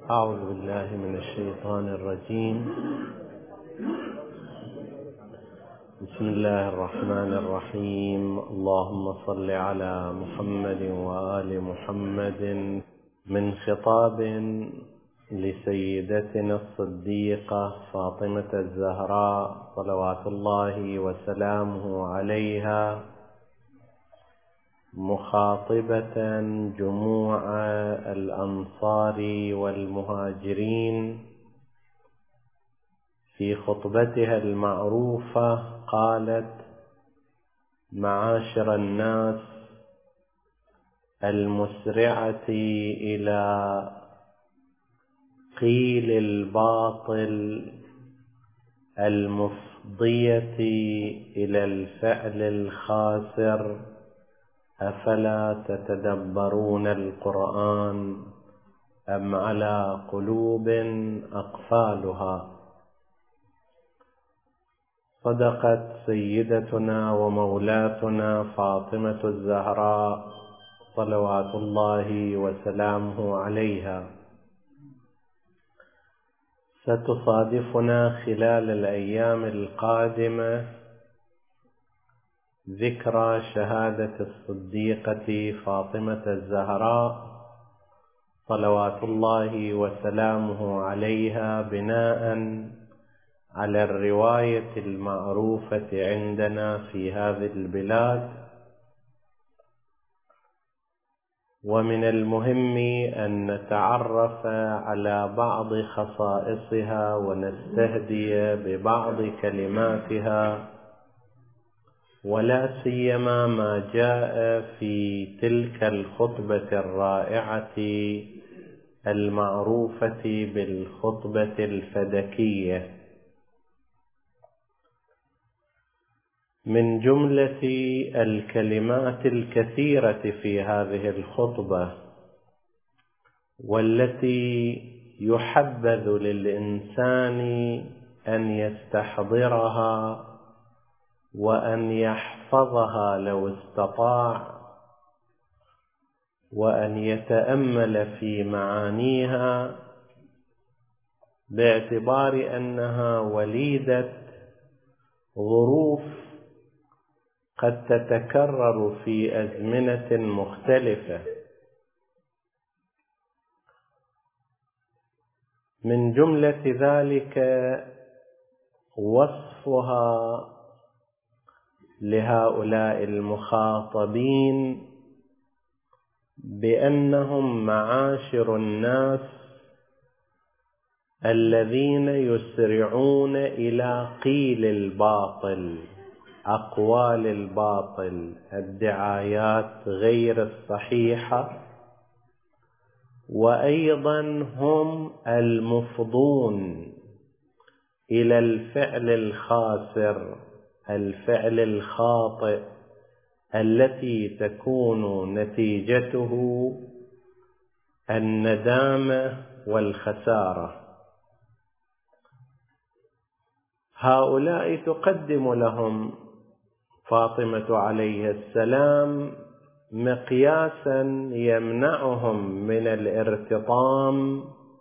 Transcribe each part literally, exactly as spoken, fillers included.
أعوذ بالله من الشيطان الرجيم. بسم الله الرحمن الرحيم. اللهم صل على محمد وآل محمد. من خطاب لسيدتنا الصديقة فاطمة الزهراء صلوات الله وسلامه عليها، مخاطبة جموع الأنصار والمهاجرين في خطبتها المعروفة، قالت: معاشر الناس، المسرعة إلى قيل الباطل، المفضية إلى الفعل الخاسر، أفلا تتدبرون القرآن أم على قلوب أقفالها؟ صدقت سيدتنا ومولاتنا فاطمة الزهراء صلوات الله وسلامه عليها. ستصادفنا خلال الأيام القادمة ذكرى شهادة الصديقة فاطمة الزهراء صلوات الله وسلامه عليها، بناء على الرواية المعروفة عندنا في هذه البلاد. ومن المهم أن نتعرف على بعض خصائصها ونستهدي ببعض كلماتها، ولا سيما ما جاء في تلك الخطبة الرائعة المعروفة بالخطبة الفدكية. من جملة الكلمات الكثيرة في هذه الخطبة، والتي يحبذ للإنسان أن يستحضرها وأن يحفظها لو استطاع، وأن يتأمل في معانيها، باعتبار أنها وليدة ظروف قد تتكرر في أزمنة مختلفة. من جملة ذلك وصفها لهؤلاء المخاطبين بأنهم معاشر الناس الذين يسرعون إلى قيل الباطل، أقوال الباطل، الدعايات غير الصحيحة، وأيضا هم المفضون إلى الفعل الخاسر، الفعل الخاطئ، التي تكون نتيجته الندامة والخسارة. هؤلاء تقدم لهم فاطمة عليه السلام مقياسا يمنعهم من الارتطام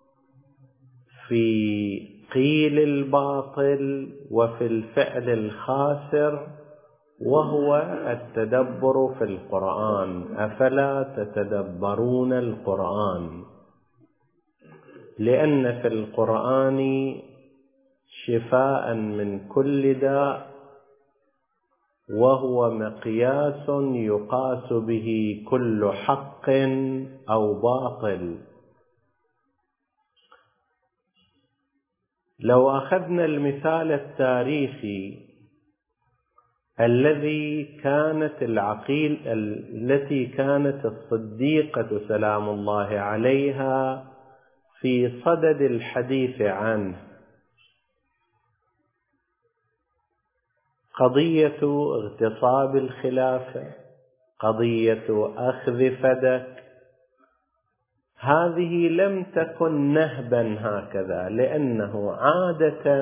في قيل الباطل وفي الفعل الخاسر، وهو التدبر في القرآن. أفلا تتدبرون القرآن؟ لأن في القرآن شفاء من كل داء، وهو مقياس يقاس به كل حق أو باطل. لو أخذنا المثال التاريخي الذي كانت العقيل التي كانت الصديقة سلام الله عليها في صدد الحديث عنه، قضية اغتصاب الخلافة، قضية أخذ فدك، هذه لم تكن نهبا هكذا، لأنه عادة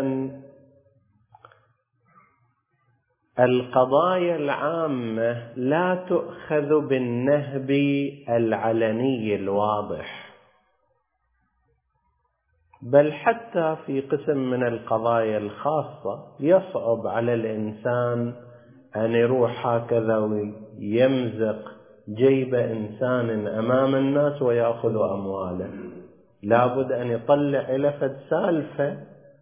القضايا العامة لا تؤخذ بالنهب العلني الواضح، بل حتى في قسم من القضايا الخاصة يصعب على الإنسان أن يروح هكذا ويمزق جيب إنسان أمام الناس ويأخذ أمواله. لابد أن يطلع إلى فد سالفة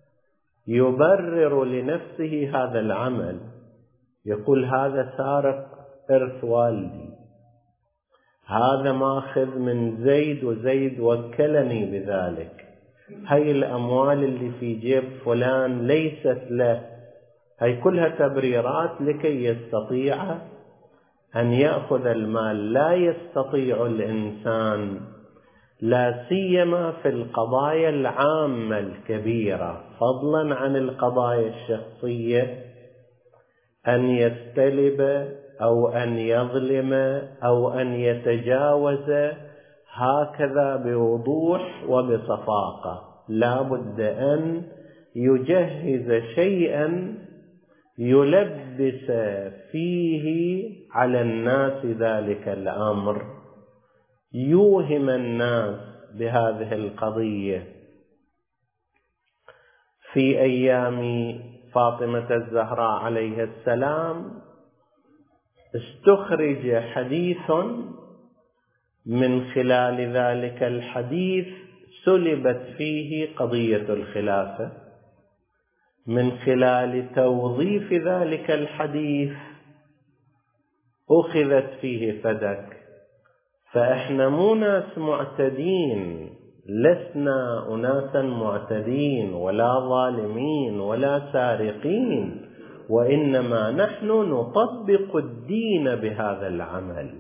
يبرر لنفسه هذا العمل، يقول هذا سارق إرث والدي، هذا ماخذ من زيد وزيد وكلني بذلك، هاي الأموال اللي في جيب فلان ليست له. هاي كلها تبريرات لكي يستطيع أن يأخذ المال. لا يستطيع الإنسان لا سيما في القضايا العامة الكبيرة فضلا عن القضايا الشخصية أن يستلب أو أن يظلم أو أن يتجاوز هكذا بوضوح وبصفاقة. لا بد أن يجهز شيئا يلبس فيه على الناس ذلك الأمر، يوهم الناس بهذه القضية. في أيام فاطمة الزهراء عليه السلام استخرج حديث، من خلال ذلك الحديث سلبت فيه قضية الخلافة، من خلال توظيف ذلك الحديث أخذت فيه فدك. فإحنا مو ناس معتدين، لسنا أناسا معتدين ولا ظالمين ولا سارقين، وإنما نحن نطبق الدين بهذا العمل.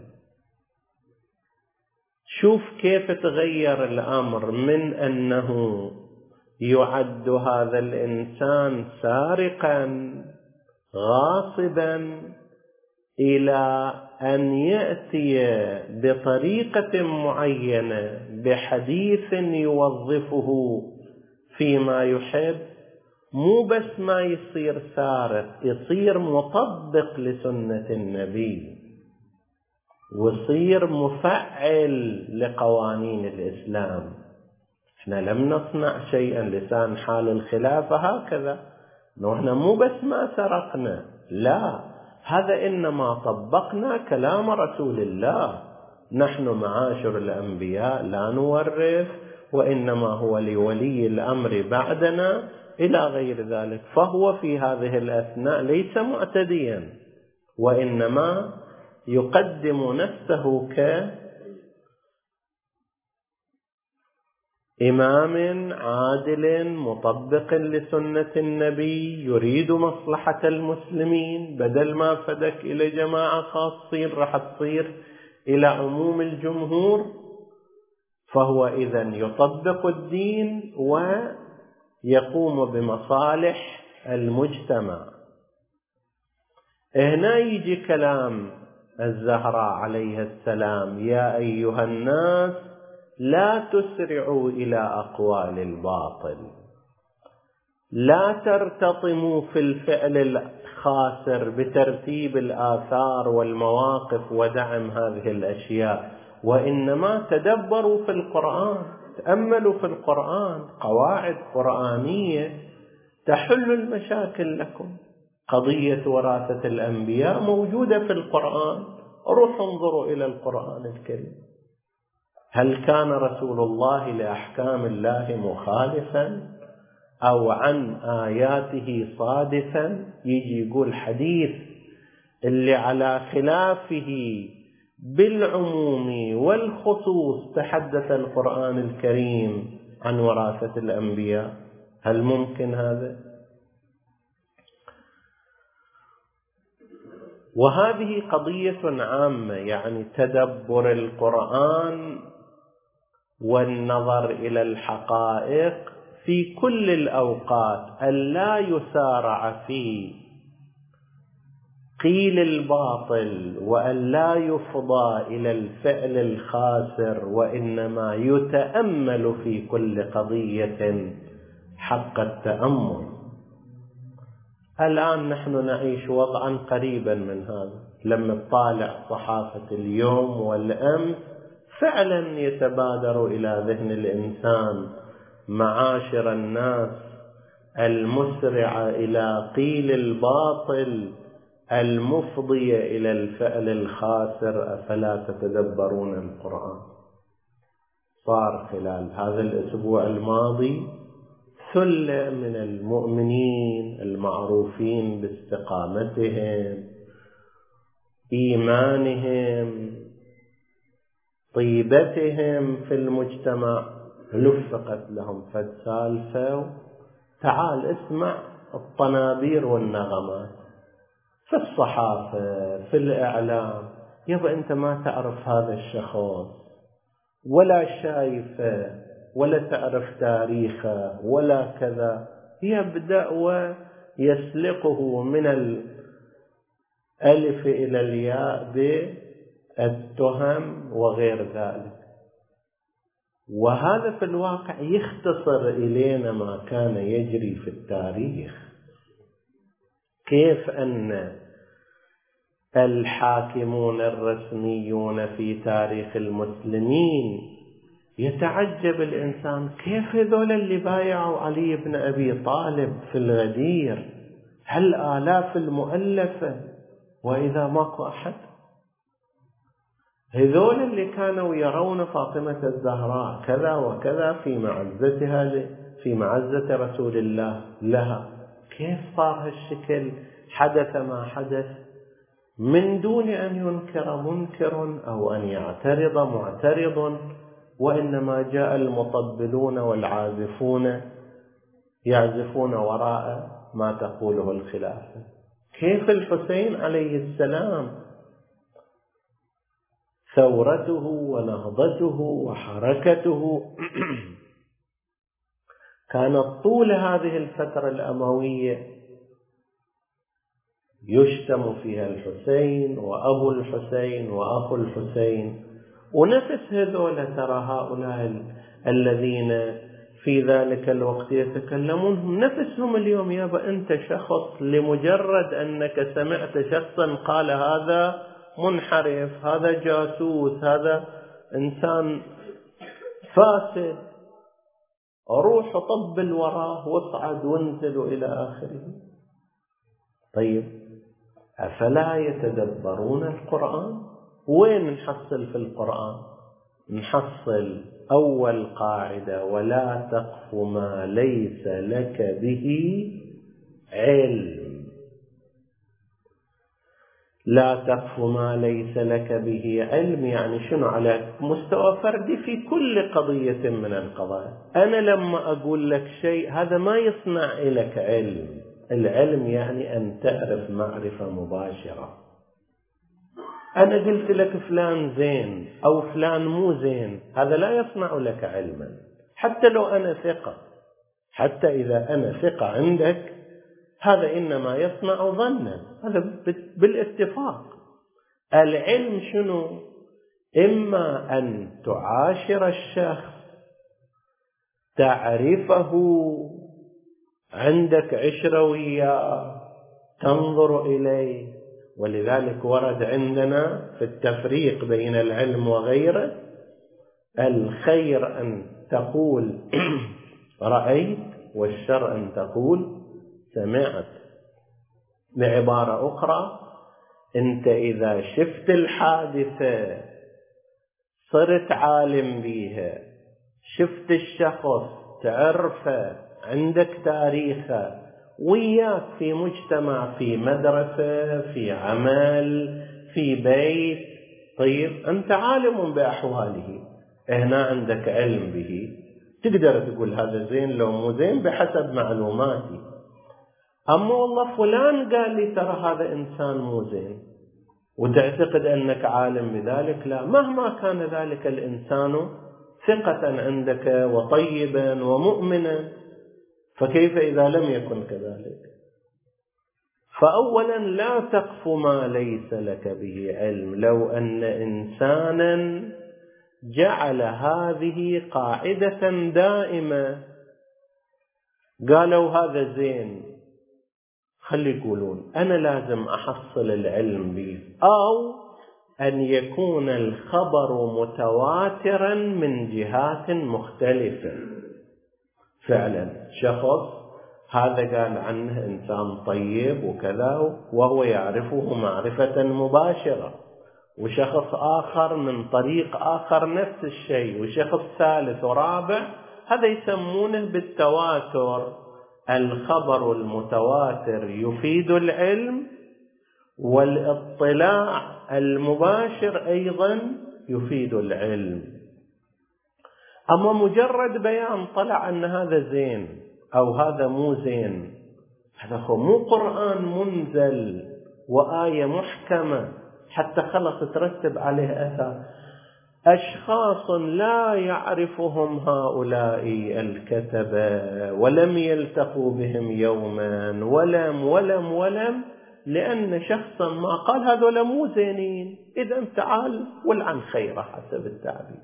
شوف كيف تغير الأمر من أنه يعد هذا الإنسان سارقا غاصبا إلى أن يأتي بطريقة معينة بحديث يوظفه فيما يحب. مو بس ما يصير سارق، يصير مطبق لسنة النبي ويصير مفعل لقوانين الإسلام. احنا لم نصنع شيئا، لسان حال الخلافة هكذا، نحن مو بس ما سرقنا، لا، هذا إنما طبقنا كلام رسول الله. نحن معاشر الأنبياء لا نورث، وإنما هو لولي الأمر بعدنا إلى غير ذلك. فهو في هذه الأثناء ليس معتديا، وإنما يقدم نفسه كإمام عادل مطبق لسنة النبي يريد مصلحة المسلمين. بدل ما فدك إلى جماعة خاصين راح تصير إلى عموم الجمهور. فهو إذن يطبق الدين ويقوم بمصالح المجتمع. هنا يجي كلام الزهراء عليه السلام: يا أيها الناس لا تسرعوا إلى أقوال الباطل، لا ترتطموا في الفعل الخاسر بترتيب الآثار والمواقف ودعم هذه الأشياء، وإنما تدبروا في القرآن، تأملوا في القرآن، قواعد قرآنية تحل المشاكل لكم. قضية وراثة الأنبياء موجودة في القرآن، روحوا انظروا إلى القرآن الكريم. هل كان رسول الله لأحكام الله مخالفا أو عن آياته صادفا؟ يجي يقول حديث اللي على خلافه بالعموم والخصوص تحدث القرآن الكريم عن وراثة الأنبياء. هل ممكن هذا؟ وهذه قضية عامة، يعني تدبر القرآن والنظر إلى الحقائق في كل الأوقات، ألا يسارع في قيل الباطل وألا يفضى إلى الفعل الخاسر، وإنما يتأمل في كل قضية حق التأمل. الآن نحن نعيش وضعا قريبا من هذا. لما تطالع صحافة اليوم والأمس فعلا يتبادر إلى ذهن الإنسان معاشر الناس المسرعة إلى قيل الباطل المفضية إلى الفعل الخاسر، أفلا تتدبرون القرآن؟ صار خلال هذا الأسبوع الماضي ثلة من المؤمنين المعروفين باستقامتهم، إيمانهم، طيبتهم في المجتمع، لفقت لهم فد سالفة، تعال اسمع الطنابير والنغمات في الصحافة في الإعلام. يبا أنت ما تعرف هذا الشخص ولا شايفه ولا تعرف تاريخه ولا كذا، يبدأ ويسلقه من الألف إلى الياء بالتهم وغير ذلك. وهذا في الواقع يختصر إلينا ما كان يجري في التاريخ، كيف أن الحاكمون الرسميون في تاريخ المسلمين يتعجب الإنسان كيف هذول اللي بايعوا علي بن أبي طالب في الغدير هالآلاف المؤلفة وإذا ماكو أحد، هذول اللي كانوا يرون فاطمة الزهراء كذا وكذا في معزتها في معزة رسول الله لها، كيف صار هالشكل؟ حدث ما حدث من دون أن ينكر منكر أو أن يعترض معترض، وإنما جاء المطبلون والعازفون يعزفون وراء ما تقوله الخلافة. كيف الحسين عليه السلام ثورته ونهضته وحركته كانت طول هذه الفترة الأموية يشتم فيها الحسين وأبو الحسين وأخو الحسين، ونفس هذول ترى هؤلاء الذين في ذلك الوقت يتكلمون نفسهم اليوم. يابا أنت شخص لمجرد أنك سمعت شخصا قال هذا منحرف، هذا جاسوس، هذا إنسان فاسد، روح طبل وراه واصعد وانزل إلى آخره. طيب أفلا يتدبرون القرآن؟ وين نحصل في القرآن؟ نحصل أول قاعدة: ولا تقف ما ليس لك به علم. لا تقف ما ليس لك به علم يعني شنو؟ على مستوى فردي في كل قضية من القضايا. أنا لما أقول لك شيء هذا ما يصنع لك علم. العلم يعني أن تعرف معرفة مباشرة. أنا قلت لك فلان زين أو فلان مو زين، هذا لا يصنع لك علما، حتى لو أنا ثقة. حتى إذا أنا ثقة عندك هذا إنما يصنع ظنا، هذا بالاتفاق. العلم شنو؟ إما أن تعاشر الشخص، تعرفه، عندك عشرة وياه، تنظر إليه. ولذلك ورد عندنا في التفريق بين العلم وغيره: الخير أن تقول رأيت، والشر أن تقول سمعت. بعبارة أخرى، أنت إذا شفت الحادثة صرت عالم بيها، شفت الشخص تعرفه، عندك تاريخه، وياك في مجتمع، في مدرسة، في عمل، في بيت، طيب أنت عالم بأحواله، هنا عندك علم به، تقدر تقول هذا زين لو مو زين بحسب معلوماتي. أما والله فلان قال لي ترى هذا إنسان مو زين، وتعتقد أنك عالم بذلك، لا، مهما كان ذلك الإنسان ثقة عندك وطيبا ومؤمنا، فكيف إذا لم يكن كذلك؟ فأولا لا تقف ما ليس لك به علم. لو أن إنسانا جعل هذه قاعدة دائمة، قالوا هذا زين، خلي يقولون أنا لازم أحصل العلم به، أو أن يكون الخبر متواترا من جهات مختلفة. فعلا شخص هذا قال عنه إنسان طيب وكذا وهو يعرفه معرفة مباشرة، وشخص آخر من طريق آخر نفس الشيء، وشخص ثالث ورابع، هذا يسمونه بالتواتر. الخبر المتواتر يفيد العلم، والاطلاع المباشر أيضا يفيد العلم. أما مجرد بيان طلع أن هذا زين أو هذا مو زين، هذا هو مو قرآن منزل وآية محكمة حتى خلص ترتب عليه أثر. أشخاص لا يعرفهم هؤلاء الكتبة ولم يلتقوا بهم يوما ولم ولم ولم لأن شخصا ما قال هذول مو زينين، إذا تعال ولعن خيره حسب التعبير.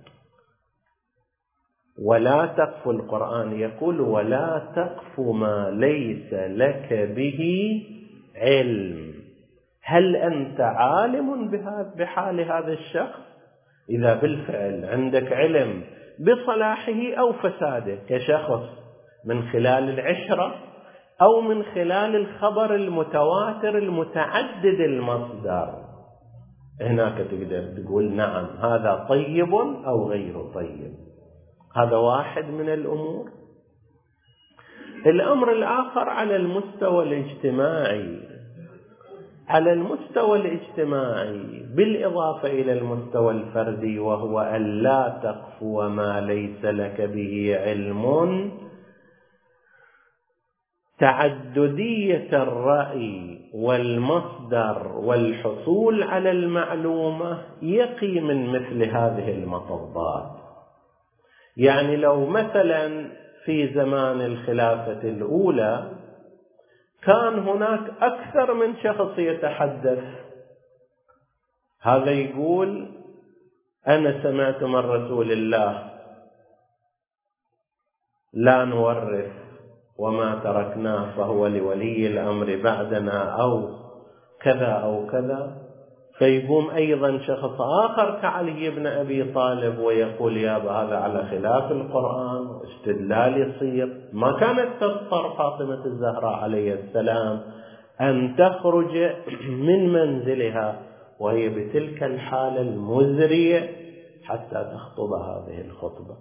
ولا تقف، القرآن يقول ولا تقف ما ليس لك به علم. هل أنت عالم بحال هذا الشخص؟ إذا بالفعل عندك علم بصلاحه أو فساده كشخص من خلال العشرة أو من خلال الخبر المتواتر المتعدد المصدر، هناك تقدر تقول نعم هذا طيب أو غير طيب. هذا واحد من الأمور. الأمر الآخر على المستوى الاجتماعي. على المستوى الاجتماعي بالإضافة إلى المستوى الفردي، وهو أن لا تقف وما ليس لك به علم. تعددية الرأي والمصدر والحصول على المعلومة يقي من مثل هذه المطبات. يعني لو مثلا في زمان الخلافة الأولى كان هناك أكثر من شخص يتحدث، هذا يقول أنا سمعت من رسول الله لا نورث وما تركناه فهو لولي الأمر بعدنا أو كذا أو كذا، فيقوم أيضا شخص آخر كعلي بن أبي طالب ويقول يا هذا على خلاف القرآن واستدلال يصير. ما كانت تضطر فاطمة الزهراء عليه السلام أن تخرج من منزلها وهي بتلك الحالة المزرية حتى تخطب هذه الخطبة.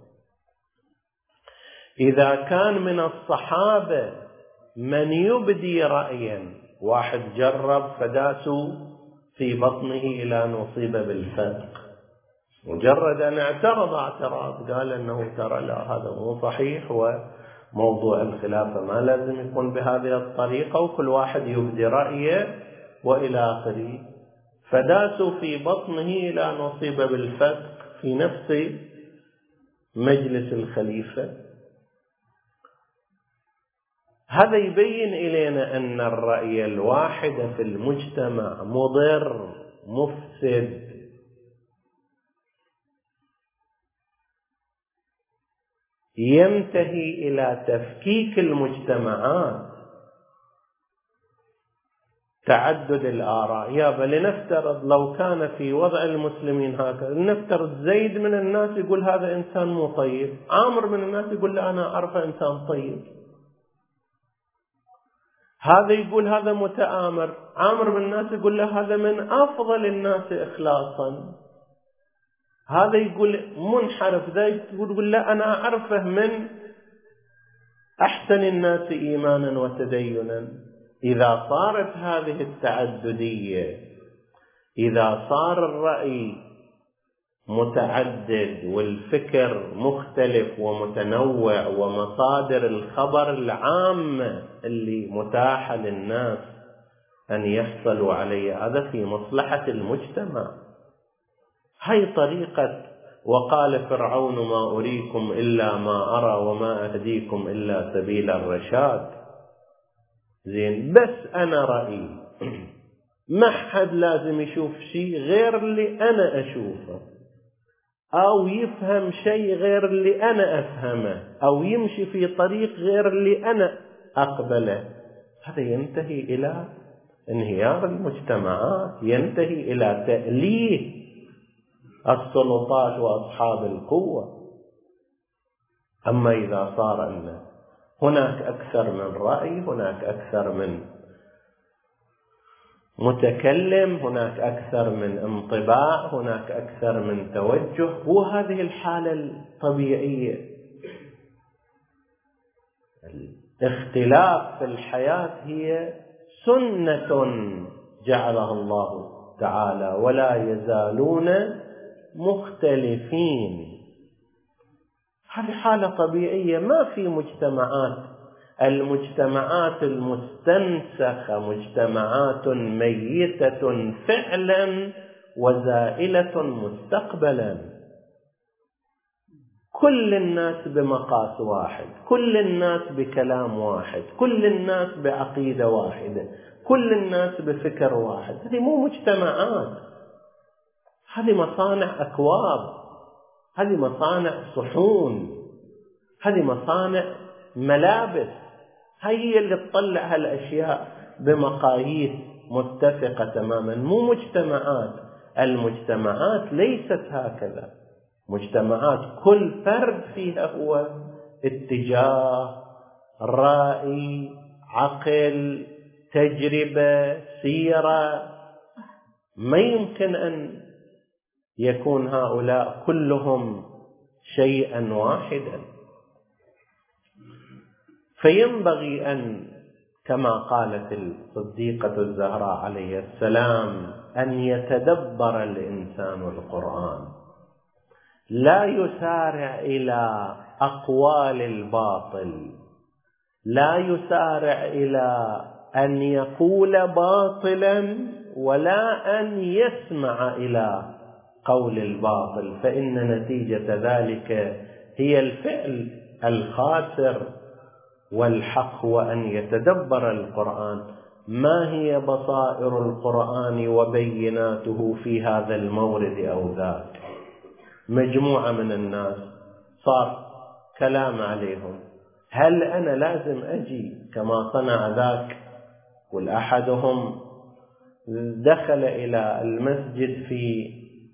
إذا كان من الصحابة من يبدي رأيا، واحد جرب فداسوا في بطنه إلى أن أصيب بالفتق، مجرد أن اعترض اعتراض قال أنه ترى لا هذا مو صحيح وموضوع الخلافة ما لازم يكون بهذه الطريقة، وكل واحد يبدي رأيه وإلى آخره، فداسوا في بطنه إلى أن أصيب بالفتق في نفس مجلس الخليفة. هذا يبين إلينا أن الرأي الواحد في المجتمع مضر مفسد. ينتهي إلى تفكيك المجتمعات. تعدد الآراء، يابا لنفترض لو كان في وضع المسلمين هكذا، لنفترض زيد من الناس يقول هذا إنسان مو طيب، عامر من الناس يقول لا أنا أعرف إنسان طيب، هذا يقول هذا متآمر، عامر من الناس يقول له هذا من أفضل الناس إخلاصا، هذا يقول منحرف، ذا يقول لا أنا أعرفه من أحسن الناس إيمانا وتدينا. إذا صارت هذه التعددية، إذا صار الرأي متعدد والفكر مختلف ومتنوع ومصادر الخبر العامة اللي متاحة للناس أن يحصلوا عليه، هذا في مصلحة المجتمع. هاي طريقة وقال فرعون ما أريكم إلا ما أرى وما أهديكم إلا سبيل الرشاد. زين، بس أنا رأيي، ما حد لازم يشوف شيء غير اللي أنا أشوفه، أو يفهم شيء غير اللي أنا أفهمه، أو يمشي في طريق غير اللي أنا أقبله. هذا ينتهي إلى انهيار المجتمعات، ينتهي إلى تأليه السلطات وأصحاب القوة. أما إذا صار أن هناك أكثر من رأي، هناك أكثر من متكلم، هناك أكثر من انطباع، هناك أكثر من توجه. وهذه الحالة الطبيعية. الاختلاف في الحياة هي سنة جعلها الله تعالى، ولا يزالون مختلفين. هذه حالة طبيعية. ما في مجتمعات، المجتمعات المستنسخة مجتمعات ميتة فعلا وزائلة مستقبلا. كل الناس بمقاس واحد، كل الناس بكلام واحد، كل الناس بعقيدة واحدة، كل الناس بفكر واحد. هذه مو مجتمعات، هذه مصانع أكواب، هذه مصانع صحون، هذه مصانع ملابس. هي اللي تطلع هالأشياء بمقاييس متفقة تماما، مو مجتمعات. المجتمعات ليست هكذا. مجتمعات كل فرد فيها هو اتجاه، رأي، عقل، تجربة، سيرة. ما يمكن أن يكون هؤلاء كلهم شيئا واحدا. فينبغي أن، كما قالت الصديقة الزهراء عليه السلام، أن يتدبر الإنسان القرآن، لا يسارع إلى أقوال الباطل، لا يسارع إلى أن يقول باطلا، ولا أن يسمع إلى قول الباطل، فإن نتيجة ذلك هي الفعل الخاسر. والحق هو أن يتدبر القرآن. ما هي بصائر القرآن وبيناته في هذا المورد أو ذاك؟ مجموعة من الناس صار كلام عليهم، هل أنا لازم أجي كما صنع ذاك؟ والأحدهم دخل إلى المسجد في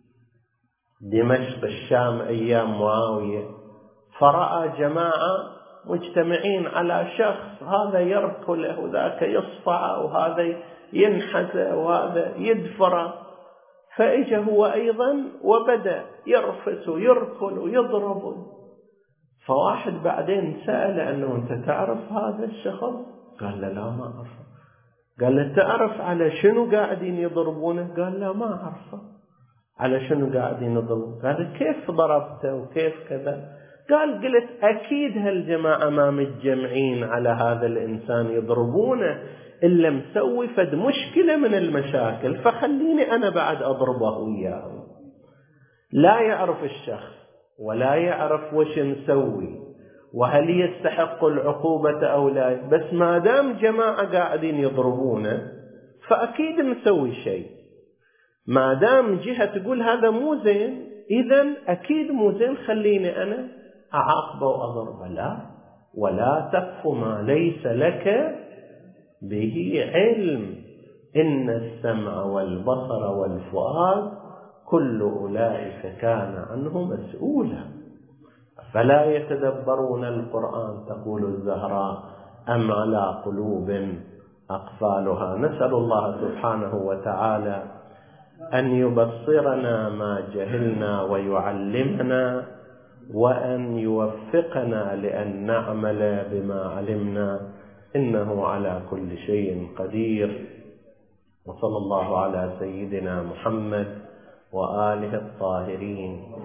دمشق الشام أيام معاوية، فرأى جماعة مجتمعين على شخص، هذا يركله وذاك يصفع وهذا ينحزه وهذا يدفره. فإجا هو أيضا وبدأ يرفس ويركل ويضرب. فواحد بعدين سأل أنه أنت تعرف هذا الشخص؟ قال له لا ما أعرفه. قال له تعرف على شنو قاعدين يضربونه؟ قال لا ما أعرفه. على شنو قاعدين يضربونه؟ قال كيف ضربته وكيف كذا؟ قال قلت أكيد هالجماعة ما متجمعين على هذا الإنسان يضربونه إلا مسوي فد مشكلة من المشاكل، فخليني أنا بعد أضربه وياه. لا يعرف الشخص ولا يعرف وش مسوي وهل يستحق العقوبة أو لا، بس ما دام جماعة قاعدين يضربونه فأكيد مسوي شيء. ما دام جهة تقول هذا مو زين، إذن أكيد مو زين، خليني أنا أعاقبه وأضربه. لا، ولا تقف ما ليس لك به علم، إن السمع والبصر والفؤاد كل أولئك كان عنه مسؤولا. فلا يتدبرون القرآن، تقول الزهراء، أم على قلوب أقفالها. نسأل الله سبحانه وتعالى أن يبصرنا ما جهلنا ويعلمنا، وأن يوفقنا لأن نعمل بما علمنا، إنه على كل شيء قدير. وصلى الله على سيدنا محمد وآله الطاهرين.